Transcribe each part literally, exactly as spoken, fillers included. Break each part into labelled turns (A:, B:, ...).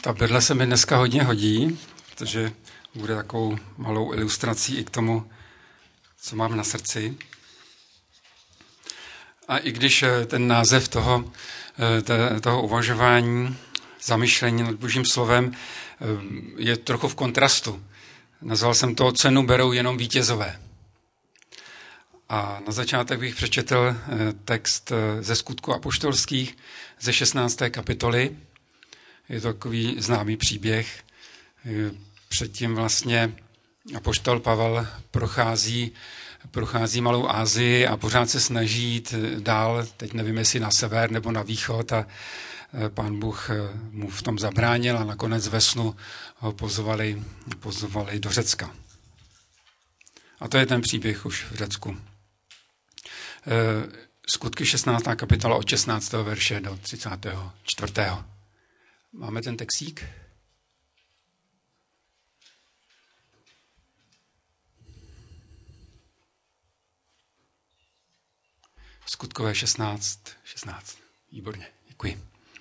A: Ta Bible se mi dneska hodně hodí, protože bude takovou malou ilustrací i k tomu, co mám na srdci. A i když ten název toho, toho uvažování, zamyšlení nad Božím slovem je trochu v kontrastu. Nazval jsem to Cenu berou jenom vítězové. A na začátek bych přečetl text ze Skutků apoštolských ze šestnácté kapitoly. Je to takový známý příběh. Předtím vlastně apoštol Pavel prochází, prochází Malou Asii a pořád se snaží jít dál, teď nevím, jestli na sever nebo na východ, a Pán Bůh mu v tom zabránil a nakonec ve snu ho pozvali, pozvali do Řecka. A to je ten příběh už v Řecku. Skutky šestnáctá kapitola od šestnáctého verše do třicátého čtvrtého Máme ten textík? Skutkové šestnáct, šestnáct. Výborně, děkuji.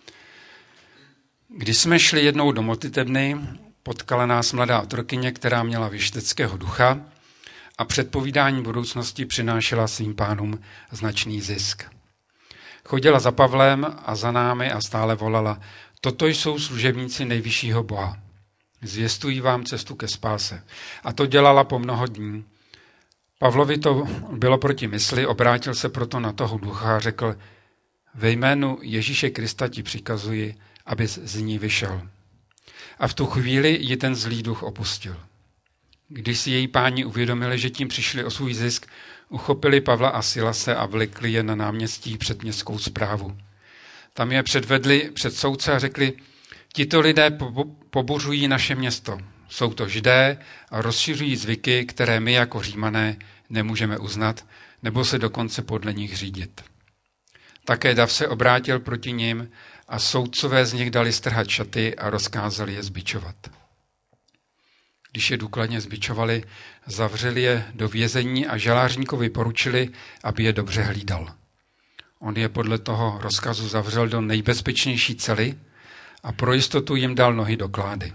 A: Když jsme šli jednou do modlitebny, potkala nás mladá otrokyně, která měla věšteckého ducha a předpovídání budoucnosti přinášela svým pánům značný zisk. Chodila za Pavlem a za námi a stále volala: Toto jsou služebníci nejvyššího Boha. Zvěstují vám cestu ke spáse. A to dělala po mnoho dní. Pavlovi to bylo proti mysli, obrátil se proto na toho ducha a řekl: Ve jménu Ježíše Krista ti přikazuji, aby z ní vyšel. A v tu chvíli ji ten zlý duch opustil. Když si její páni uvědomili, že tím přišli o svůj zisk, uchopili Pavla a Silase a vlekli je na náměstí před městskou správu. Tam je předvedli před soudce a řekli: Tito lidé pobuřují naše město. Jsou to Židé a rozšiřují zvyky, které my jako Římané nemůžeme uznat, nebo se dokonce podle nich řídit. Také dav se obrátil proti nim a soudcové z nich dali strhat šaty a rozkázali je zbičovat. Když je důkladně zbičovali, zavřeli je do vězení a žalářníkovi poručili, aby je dobře hlídal. On je podle toho rozkazu zavřel do nejbezpečnější cely a pro jistotu jim dal nohy do klády.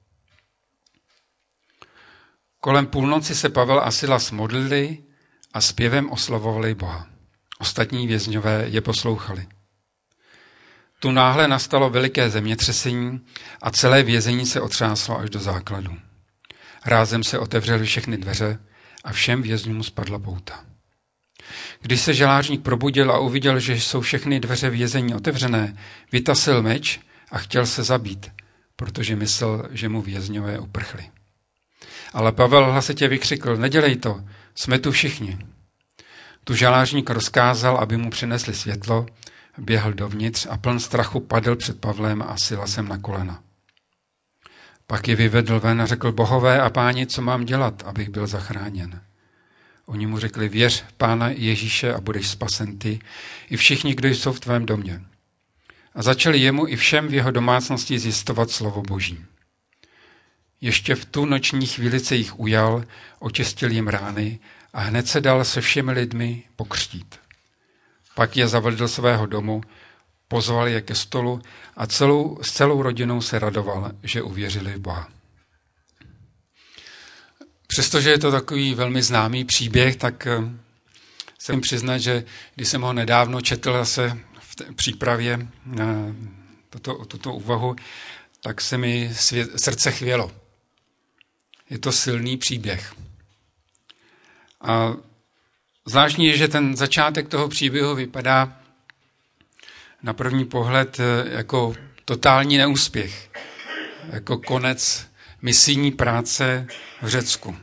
A: Kolem půlnoci se Pavel a Silas modlili a zpěvem oslavovali Boha. Ostatní vězňové je poslouchali. Tu náhle nastalo veliké zemětřesení a celé vězení se otřáslo až do základu. Rázem se otevřely všechny dveře a všem vězňům spadla pouta. Když se žalářník probudil a uviděl, že jsou všechny dveře vězení otevřené, vytasil meč a chtěl se zabít, protože myslel, že mu vězňové uprchli. Ale Pavel hlasitě vykřikl: Nedělej to, jsme tu všichni. Tu žalářník rozkázal, aby mu přinesli světlo, běhl dovnitř a pln strachu padl před Pavlem a Silasem na kolena. Pak je vyvedl ven a řekl: Bohové a páni, co mám dělat, abych byl zachráněn? Oni mu řekli: Věř Pána Ježíše a budeš spasen ty i všichni, kdo jsou v tvém domě. A začali jemu i všem v jeho domácnosti zjistovat slovo Boží. Ještě v tu noční chvíli se jich ujal, očistil jim rány a hned se dal se všemi lidmi pokřtít. Pak je zavedl do svého domu, pozval je ke stolu a celou, s celou rodinou se radoval, že uvěřili v Boha. Přestože je to takový velmi známý příběh, tak se jim přiznat, že když jsem ho nedávno četl zase v přípravě na tuto, tuto úvahu, tak se mi svět, srdce chvělo. Je to silný příběh. A zvláštní je, že ten začátek toho příběhu vypadá na první pohled jako totální neúspěch, jako konec misijní práce v Řecku.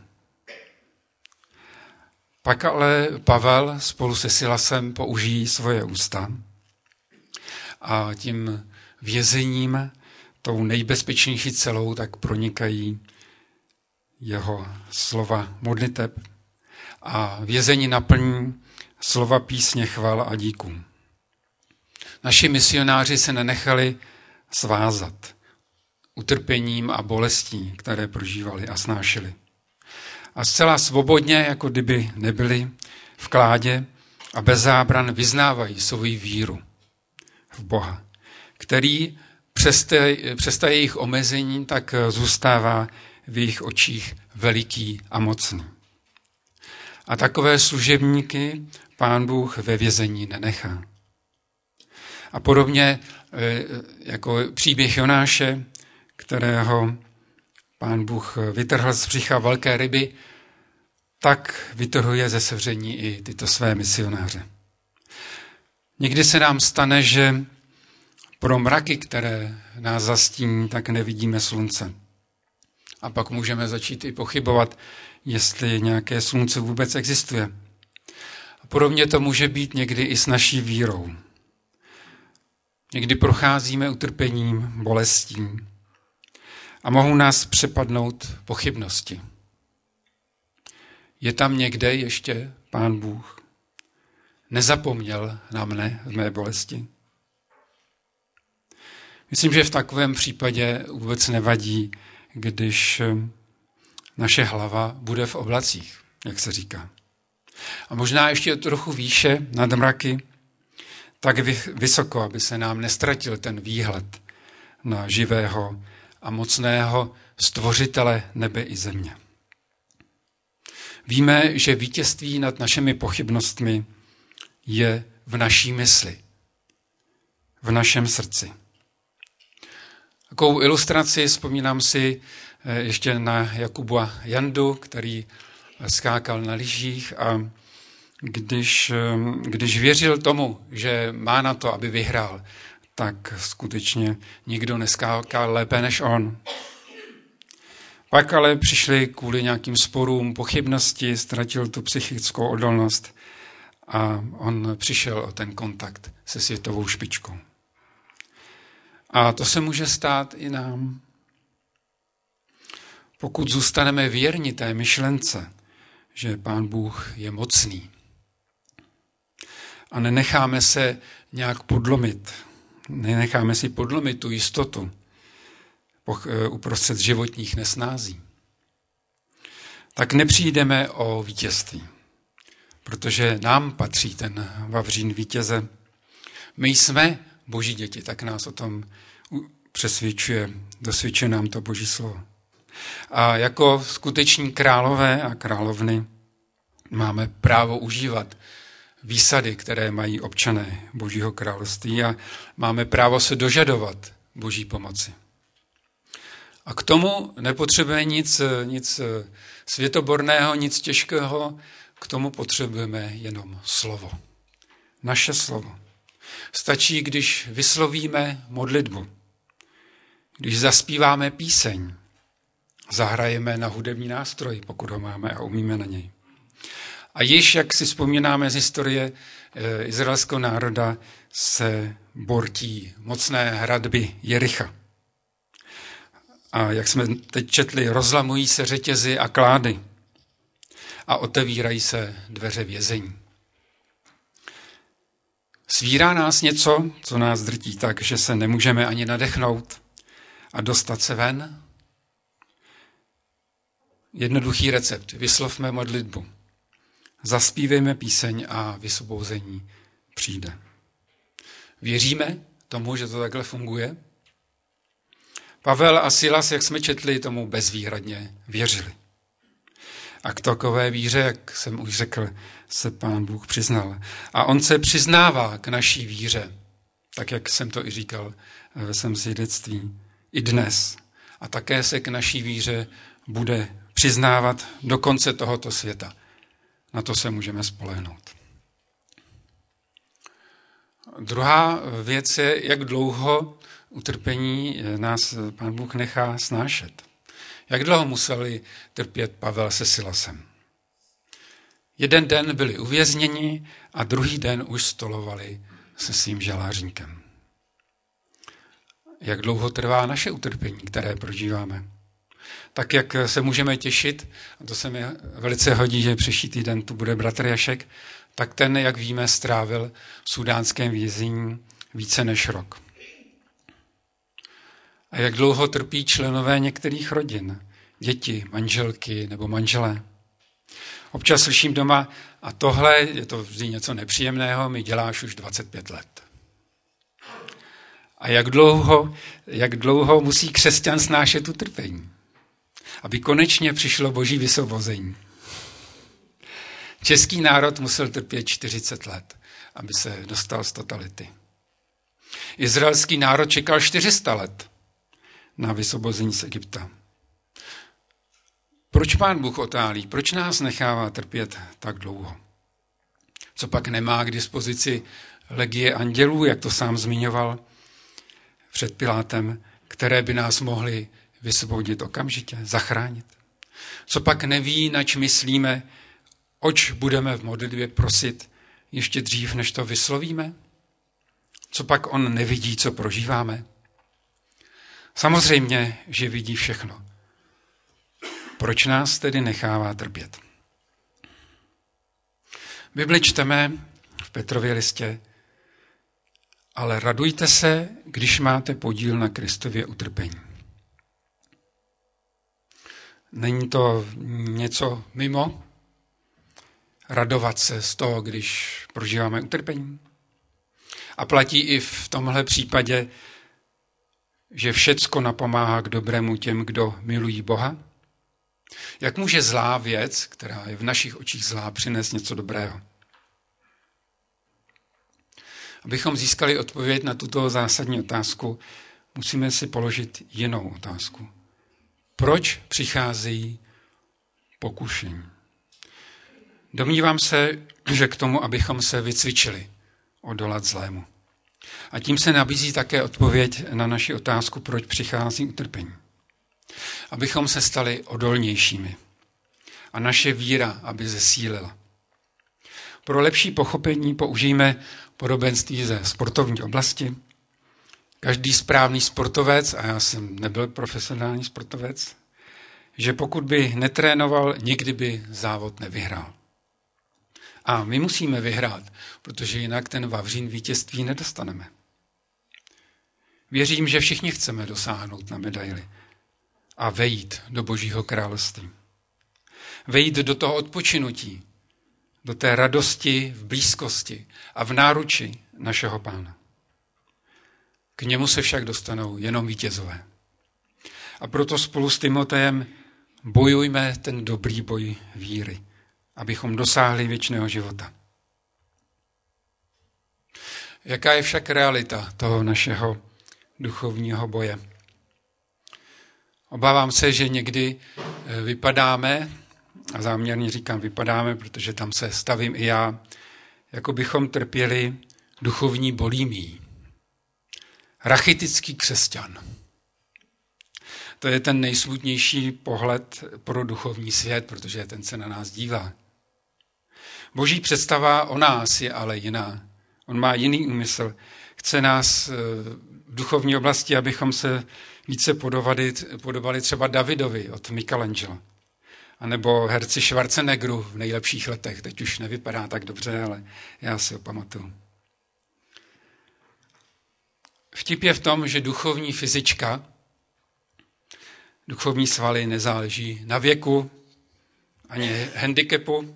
A: Pak ale Pavel spolu se Silasem použijí svoje ústa a tím vězením, tou nejbezpečnější celou, tak pronikají jeho slova modliteb a vězení naplní slova písně chval a díků. Naši misionáři se nenechali svázat utrpením a bolestí, které prožívali a snášeli. A zcela svobodně, jako kdyby nebyli v kládě a bez zábran vyznávají svoji víru v Boha, který přes, te, přes ta jejich omezení tak zůstává v jejich očích veliký a mocný. A takové služebníky Pán Bůh ve vězení nenechá. A podobně jako příběh Jonáše, kterého Pán Bůh vytrhl z břicha velké ryby, tak vytrhuje ze sevření i tyto své misionáře. Někdy se nám stane, že pro mraky, které nás zastíní, tak nevidíme slunce. A pak můžeme začít i pochybovat, jestli nějaké slunce vůbec existuje. A podobně to může být někdy i s naší vírou. Někdy procházíme utrpením, bolestí a mohou nás přepadnout pochybnosti. Je tam někde ještě Pán Bůh? Nezapomněl na mne v mé bolesti? Myslím, že v takovém případě vůbec nevadí, když naše hlava bude v oblacích, jak se říká. A možná ještě trochu výše nad mraky, tak vysoko, aby se nám nestratil ten výhled na živého a mocného stvořitele nebe i země. Víme, že vítězství nad našimi pochybnostmi je v naší mysli, v našem srdci. Takovou ilustraci vzpomínám si ještě na Jakuba Jandu, který skákal na lyžích a když, když věřil tomu, že má na to, aby vyhrál, tak skutečně nikdo neskákal lépe než on. Pak ale přišli kvůli nějakým sporům, pochybnosti, ztratil tu psychickou odolnost a on přišel o ten kontakt se světovou špičkou. A to se může stát i nám. Pokud zůstaneme věrni té myšlence, že Pán Bůh je mocný a nenecháme se nějak podlomit, nenecháme si podlomit tu jistotu uprostřed životních nesnází, tak nepřijdeme o vítězství, protože nám patří ten vavřín vítěze. My jsme Boží děti, tak nás o tom přesvědčuje, dosvědčuje nám to Boží slovo. A jako skuteční králové a královny máme právo užívat výsady, které mají občané Božího království a máme právo se dožadovat Boží pomoci. A k tomu nepotřebujeme nic, nic světoborného, nic těžkého, k tomu potřebujeme jenom slovo. Naše slovo. Stačí, když vyslovíme modlitbu, když zaspíváme píseň, zahrajeme na hudební nástroj, pokud ho máme a umíme na něj. A již, jak si vzpomínáme z historie e, izraelského národa, se bortí mocné hradby Jericha. A jak jsme teď četli, rozlamují se řetězy a klády a otevírají se dveře vězení. Svírá nás něco, co nás drtí tak, že se nemůžeme ani nadechnout a dostat se ven? Jednoduchý recept. Vyslovme modlitbu. Zaspívejme píseň a vysvobození přijde. Věříme tomu, že to takhle funguje? Pavel a Silas, jak jsme četli, tomu bezvýhradně věřili. A k takové víře, jak jsem už řekl, se Pán Bůh přiznal. A on se přiznává k naší víře, tak jak jsem to i říkal ve svém svědectví, i dnes. A také se k naší víře bude přiznávat do konce tohoto světa. Na to se můžeme spolehnout. Druhá věc je, jak dlouho utrpení nás Pán Bůh nechá snášet. Jak dlouho museli trpět Pavel se Silasem? Jeden den byli uvězněni a druhý den už stolovali se svým žalářníkem. Jak dlouho trvá naše utrpení, které prožíváme? Tak jak se můžeme těšit, a to se mi velice hodí, že příští týden tu bude bratr Jašek, tak ten, jak víme, strávil v sudánském vězení více než rok. A jak dlouho trpí členové některých rodin, děti, manželky nebo manželé. Občas slyším doma, a tohle, je to vždy něco nepříjemného, mi děláš už dvacet pět let. A jak dlouho, jak dlouho musí křesťan snášet utrpení, aby konečně přišlo boží vysvobození. Český národ musel trpět čtyřicet let, aby se dostal z totality. Izraelský národ čekal čtyři sta let na vysvobození z Egypta. Proč Pán Bůh otálí? Proč nás nechává trpět tak dlouho? Co pak nemá k dispozici legie andělů, jak to sám zmiňoval před Pilátem, které by nás mohly vysvobodit okamžitě, zachránit? Co pak neví, nač myslíme, oč budeme v modlitbě prosit ještě dřív, než to vyslovíme? Co pak on nevidí, co prožíváme? Samozřejmě, že vidí všechno. Proč nás tedy nechává trpět? V Bibli čteme v Petrově listě: ale radujte se, když máte podíl na Kristově utrpení. Není to něco mimo? Radovat se z toho, když prožíváme utrpení? A platí i v tomhle případě, že všecko napomáhá k dobrému těm, kdo milují Boha? Jak může zlá věc, která je v našich očích zlá, přinést něco dobrého? Abychom získali odpověď na tuto zásadní otázku, musíme si položit jinou otázku. Proč přicházejí pokušení? Domnívám se, že k tomu, abychom se vycvičili odolat zlému. A tím se nabízí také odpověď na naši otázku, proč přichází utrpení. Abychom se stali odolnějšími a naše víra, aby zesílila. Pro lepší pochopení použijeme podobenství ze sportovní oblasti. Každý správný sportovec, a já jsem nebyl profesionální sportovec, že pokud by netrénoval, nikdy by závod nevyhrál. A my musíme vyhrát, protože jinak ten vavřín vítězství nedostaneme. Věřím, že všichni chceme dosáhnout na medaili a vejít do Božího království. Vejít do toho odpočinutí, do té radosti v blízkosti a v náruči našeho Pána. K němu se však dostanou jenom vítězové. A proto spolu s Timotejem bojujme ten dobrý boj víry, abychom dosáhli věčného života. Jaká je však realita toho našeho duchovního boje? Obávám se, že někdy vypadáme, a záměrně říkám vypadáme, protože tam se stavím i já, jako bychom trpěli duchovní bolímií. Rachitický křesťan. To je ten nejsmutnější pohled pro duchovní svět, protože ten se na nás dívá. Boží představa o nás je ale jiná. On má jiný úmysl. Chce nás v duchovní oblasti, abychom se více podobali, podobali třeba Davidovi od Michelangela. A nebo herci Schwarzeneggeru v nejlepších letech. Teď už nevypadá tak dobře, ale já si ho pamatuju. Vtip je v tom, že duchovní fyzička, duchovní svaly nezáleží na věku, ani handicapu,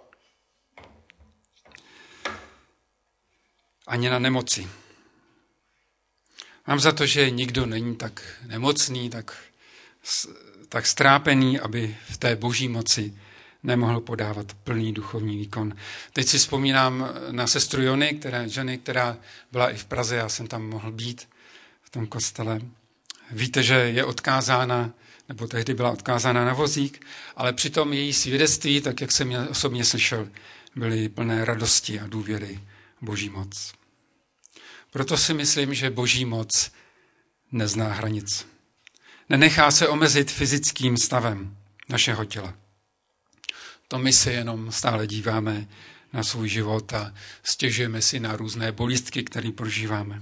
A: ani na nemoci. Mám za to, že nikdo není tak nemocný, tak, tak strápený, aby v té boží moci nemohl podávat plný duchovní výkon. Teď si vzpomínám na sestru Jony, která, ženy, která byla i v Praze, já jsem tam mohl být v tom kostele. Víte, že je odkázána, nebo tehdy byla odkázána na vozík, ale přitom její svědectví, tak jak jsem je osobně slyšel, byly plné radosti a důvěry v boží moc. Proto si myslím, že boží moc nezná hranic. Nenechá se omezit fyzickým stavem našeho těla. To my se jenom stále díváme na svůj život a stěžujeme si na různé bolístky, které prožíváme.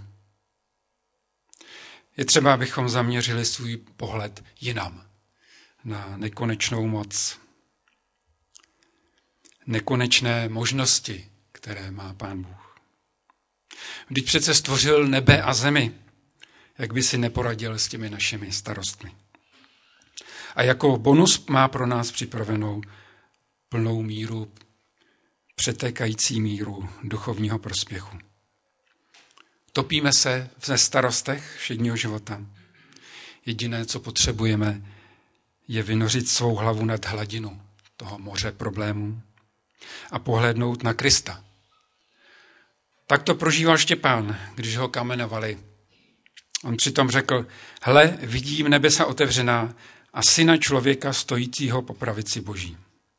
A: Je třeba, abychom zaměřili svůj pohled jinam, na nekonečnou moc, nekonečné možnosti, které má Pán Bůh. Vždyť přece stvořil nebe a zemi, jak by si neporadil s těmi našimi starostmi. A jako bonus má pro nás připravenou plnou míru, přetékající míru duchovního prospěchu. Topíme se v starostech všedního života. Jediné, co potřebujeme, je vynořit svou hlavu nad hladinu toho moře problémů a pohlédnout na Krista. Tak to prožíval Štěpán, když ho kamenovali. On přitom řekl, hle, vidím nebesa otevřená a syna člověka stojícího po pravici Boží.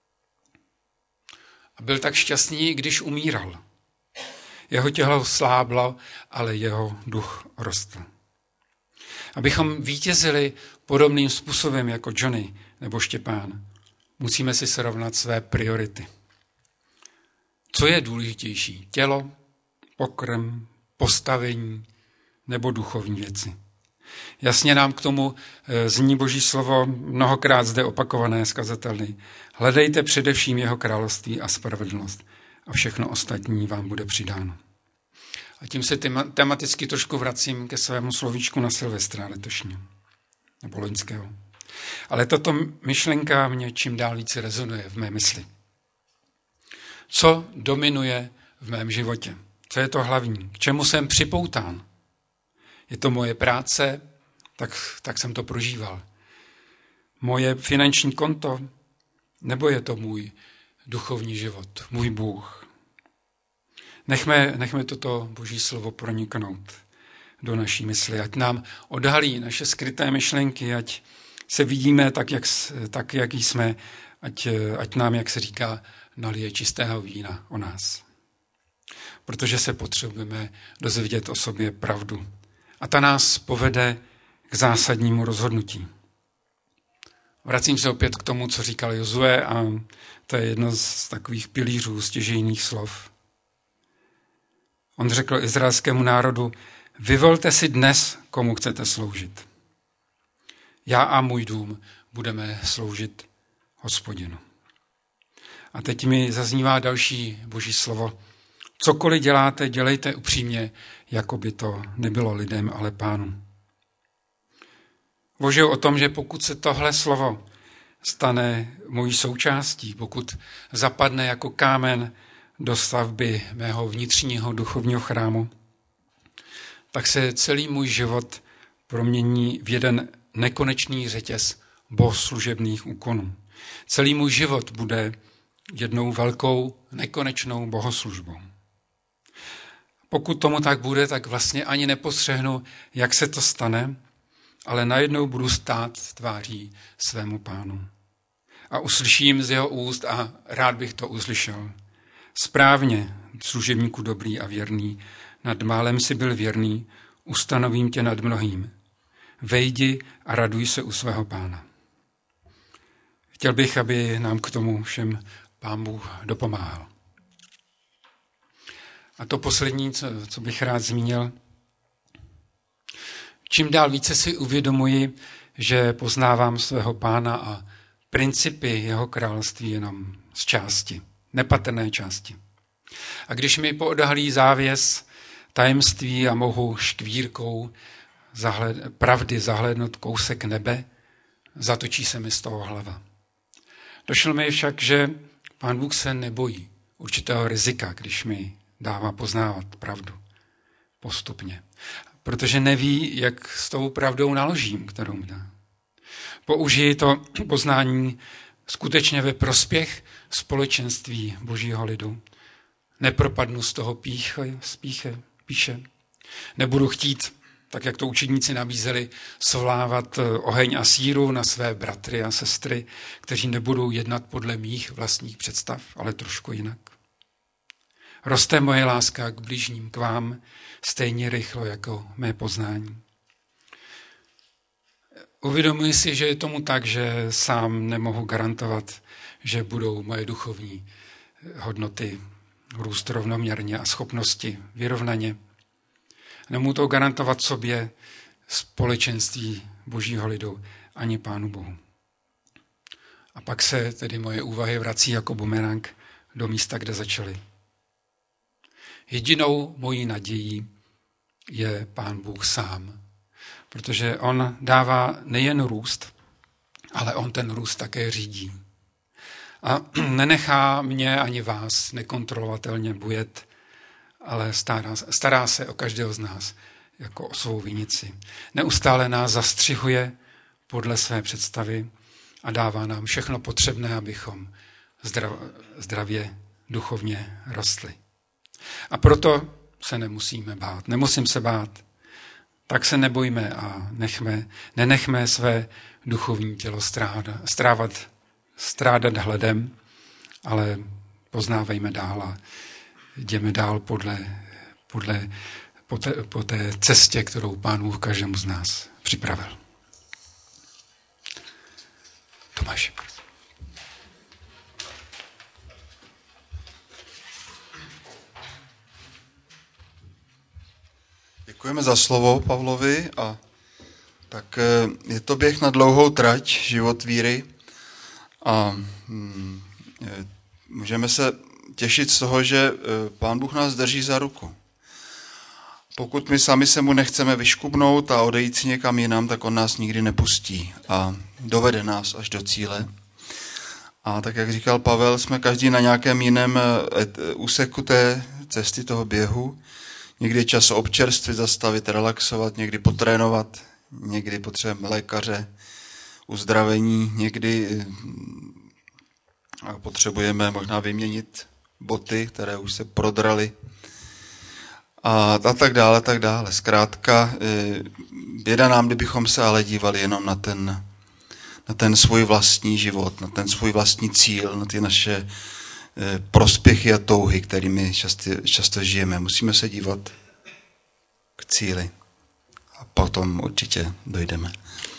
A: A byl tak šťastný, když umíral. Jeho tělo sláblo, ale jeho duch rostl. Abychom vítězili podobným způsobem jako Johnny nebo Štěpán, musíme si srovnat své priority. Co je důležitější? Tělo, pokrm, postavení nebo duchovní věci? Jasně nám k tomu zní Boží slovo, mnohokrát zde opakované z kazatelny. Hledejte především jeho království a spravedlnost a všechno ostatní vám bude přidáno. A tím se tematicky trošku vracím ke svému slovíčku na Silvestra letošního, nebo loňského. Ale tato myšlenka mě čím dál více rezonuje v mé mysli. Co dominuje v mém životě? Co je to hlavní? K čemu jsem připoután? Je to moje práce? Tak, tak jsem to prožíval. Moje finanční konto? Nebo je to můj duchovní život, můj Bůh? Nechme, nechme toto Boží slovo proniknout do naší mysli, ať nám odhalí naše skryté myšlenky, ať se vidíme tak, jak, tak, jak jsme, ať, ať nám, jak se říká, nalije čistého vína o nás. Protože se potřebujeme dozvědět o sobě pravdu. A ta nás povede k zásadnímu rozhodnutí. Vracím se opět k tomu, co říkal Jozue, a to je jedno z takových pilířů, stěžejných slov. On řekl izraelskému národu, vyvolte si dnes, komu chcete sloužit. Já a můj dům budeme sloužit Hospodinu. A teď mi zaznívá další Boží slovo. Cokoliv děláte, dělejte upřímně, jako by to nebylo lidem, ale Pánu. Bože o tom, že pokud se tohle slovo stane mojí součástí, pokud zapadne jako kámen do stavby mého vnitřního duchovního chrámu, tak se celý můj život promění v jeden nekonečný řetěz bohoslužebných úkonů. Celý můj život bude jednou velkou nekonečnou bohoslužbou. Pokud tomu tak bude, tak vlastně ani nepostřehnu, jak se to stane, ale najednou budu stát tváří svému Pánu. A uslyším z jeho úst, a rád bych to uslyšel. Správně, služebníku dobrý a věrný, nad málem si byl věrný, ustanovím tě nad mnohým. Vejdi a raduj se u svého Pána. Chtěl bych, aby nám k tomu všem Pán Bůh dopomáhal. A to poslední, co, co bych rád zmínil, čím dál více si uvědomuji, že poznávám svého Pána a principy jeho království jenom z části, nepatrné části. A když mi poodhalí závěs tajemství a mohu škvírkou zahled, pravdy zahlédnout kousek nebe, zatočí se mi z toho hlava. Došlo mi však, že Pán Bůh se nebojí určitého rizika, když mi dává poznávat pravdu postupně. Protože neví, jak s tou pravdou naložím, kterou mi dá. Použiji to poznání skutečně ve prospěch společenství Božího lidu. Nepropadnu z toho píche, spíche, píše. Nebudu chtít, tak jak to učedníci nabízeli, svolávat oheň a síru na své bratry a sestry, kteří nebudou jednat podle mých vlastních představ, ale trošku jinak. Roste moje láska k bližním, k vám, stejně rychlo jako mé poznání. Uvědomuji si, že je tomu tak, že sám nemohu garantovat, že budou moje duchovní hodnoty růst rovnoměrně a schopnosti vyrovnaně. Nemohu to garantovat sobě, společenství Božího lidu, ani Pánu Bohu. A pak se tedy moje úvahy vrací jako bumerang do místa, kde začaly. Jedinou mojí nadějí je Pán Bůh sám, protože on dává nejen růst, ale on ten růst také řídí. A nenechá mě ani vás nekontrolovatelně bujet ale stará, stará se o každého z nás jako o svou vinici. Neustále nás zastřihuje podle své představy a dává nám všechno potřebné, abychom zdrav, zdravě duchovně rostli. A proto se nemusíme bát. Nemusím se bát. Tak se nebojme a nechme, nenechme své duchovní tělo strádat, strávat, strádat hledem, ale poznávejme dál a jdeme dál podle, podle, po, té, po té cestě, kterou Pán Bůh každému z nás připravil. Tomáš.
B: Děkujeme za slovo Pavlovi a tak je to běh na dlouhou trať, život víry a můžeme se těšit z toho, že Pán Bůh nás drží za ruku. Pokud my sami se mu nechceme vyškubnout a odejít si někam jinam, tak on nás nikdy nepustí a dovede nás až do cíle. A tak, jak říkal Pavel, jsme každý na nějakém jiném úseku té cesty toho běhu. Někdy je čas občerstvit, zastavit, relaxovat, někdy potrénovat, někdy potřebujeme lékaře, uzdravení, někdy potřebujeme možná vyměnit boty, které už se prodraly a, a tak dále, tak dále. Zkrátka, běda nám, kdybychom se ale dívali jenom na ten, na ten svůj vlastní život, na ten svůj vlastní cíl, na ty naše prospěchy a touhy, kterými často, často žijeme. Musíme se dívat k cíli a potom určitě dojdeme.